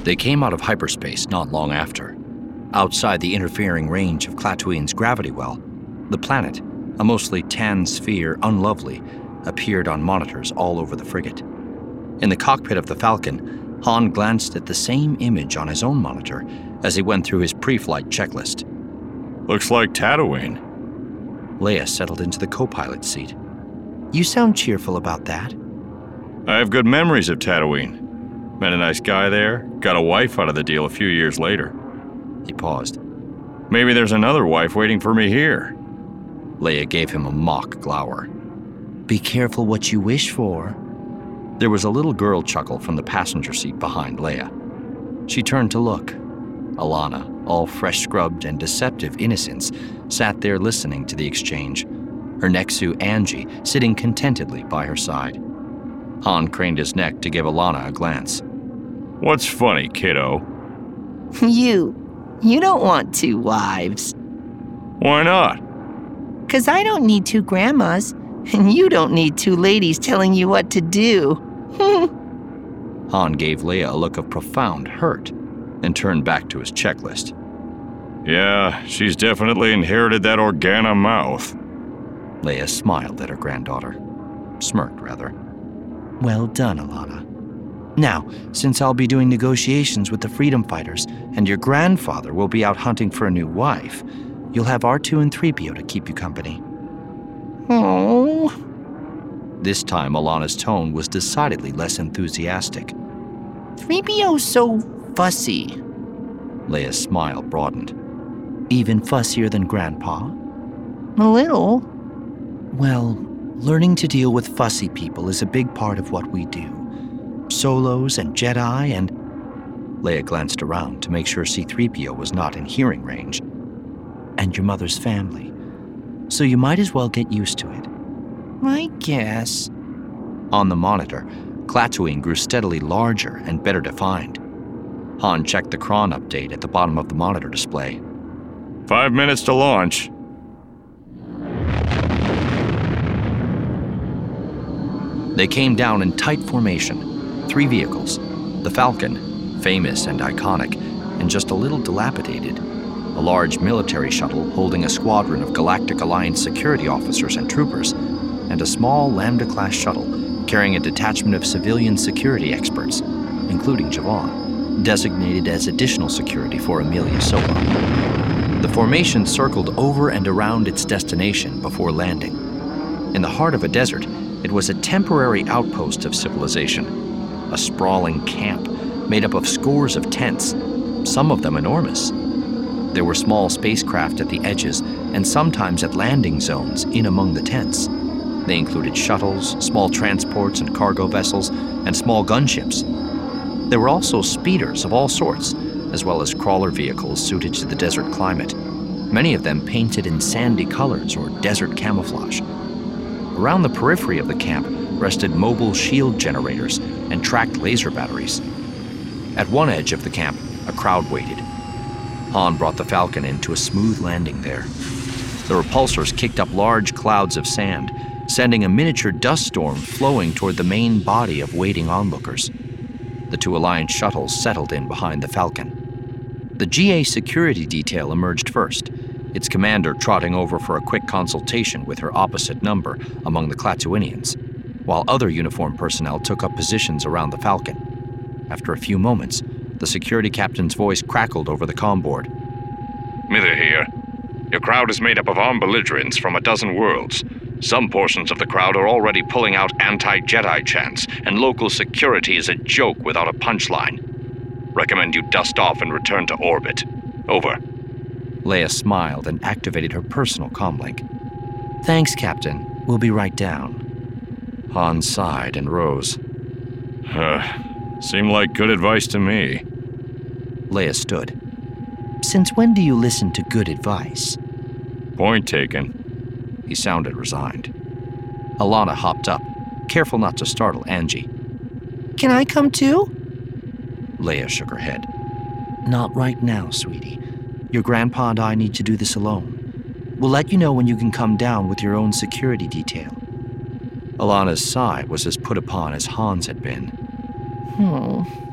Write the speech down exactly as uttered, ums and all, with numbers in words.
They came out of hyperspace not long after. Outside the interfering range of Klatooin's gravity well, the planet, a mostly tan sphere unlovely, appeared on monitors all over the frigate. In the cockpit of the Falcon, Han glanced at the same image on his own monitor as he went through his pre-flight checklist. Looks like Tatooine. Leia settled into the co-pilot seat. You sound cheerful about that. I have good memories of Tatooine. Met a nice guy there, got a wife out of the deal a few years later. He paused. Maybe there's another wife waiting for me here. Leia gave him a mock glower. Be careful what you wish for. There was a little girl chuckle from the passenger seat behind Leia. She turned to look. Alana, all fresh-scrubbed and deceptive innocence, sat there listening to the exchange, her Nexu Angie sitting contentedly by her side. Han craned his neck to give Alana a glance. What's funny, kiddo? You. You don't want two wives. Why not? 'Cause I don't need two grandmas, and you don't need two ladies telling you what to do. Han gave Leia a look of profound hurt and turned back to his checklist. Yeah, she's definitely inherited that Organa mouth. Leia smiled at her granddaughter. Smirked, rather. Well done, Alana. Now, since I'll be doing negotiations with the freedom fighters and your grandfather will be out hunting for a new wife, you'll have R two and three P O to keep you company. Oh. This time, Alana's tone was decidedly less enthusiastic. three P O's so fussy. Leia's smile broadened. Even fussier than Grandpa? A little. Well, learning to deal with fussy people is a big part of what we do. Solos and Jedi and... Leia glanced around to make sure C three P O was not in hearing range. And your mother's family. So you might as well get used to it. I guess. On the monitor, Klatooine grew steadily larger and better defined. Han checked the cron update at the bottom of the monitor display. Five minutes to launch. They came down in tight formation, three vehicles. The Falcon, famous and iconic, and just a little dilapidated. A large military shuttle holding a squadron of Galactic Alliance security officers and troopers, and a small Lambda-class shuttle carrying a detachment of civilian security experts, including Javon, designated as additional security for Amelia Solo. The formation circled over and around its destination before landing. In the heart of a desert, it was a temporary outpost of civilization, a sprawling camp made up of scores of tents, some of them enormous. There were small spacecraft at the edges and sometimes at landing zones in among the tents. They included shuttles, small transports and cargo vessels, and small gunships. There were also speeders of all sorts, as well as crawler vehicles suited to the desert climate, many of them painted in sandy colors or desert camouflage. Around the periphery of the camp rested mobile shield generators and tracked laser batteries. At one edge of the camp, a crowd waited. Han brought the Falcon into a smooth landing there. The repulsors kicked up large clouds of sand, sending a miniature dust storm flowing toward the main body of waiting onlookers. The two Alliance shuttles settled in behind the Falcon. The G A security detail emerged first, its commander trotting over for a quick consultation with her opposite number among the Klatooinians, while other uniformed personnel took up positions around the Falcon. After a few moments, the security captain's voice crackled over the comm board. Mither here. Your crowd is made up of armed belligerents from a dozen worlds. Some portions of the crowd are already pulling out anti-Jedi chants, and local security is a joke without a punchline. Recommend you dust off and return to orbit. Over. Leia smiled and activated her personal comlink. Thanks, Captain. We'll be right down. Han sighed and rose. Uh, seemed like good advice to me. Leia stood. Since when do you listen to good advice? Point taken. He sounded resigned. Alana hopped up, careful not to startle Angie. Can I come too? Leia shook her head. Not right now, sweetie. Your grandpa and I need to do this alone. We'll let you know when you can come down with your own security detail. Alana's sigh was as put upon as Han's had been. Hmm.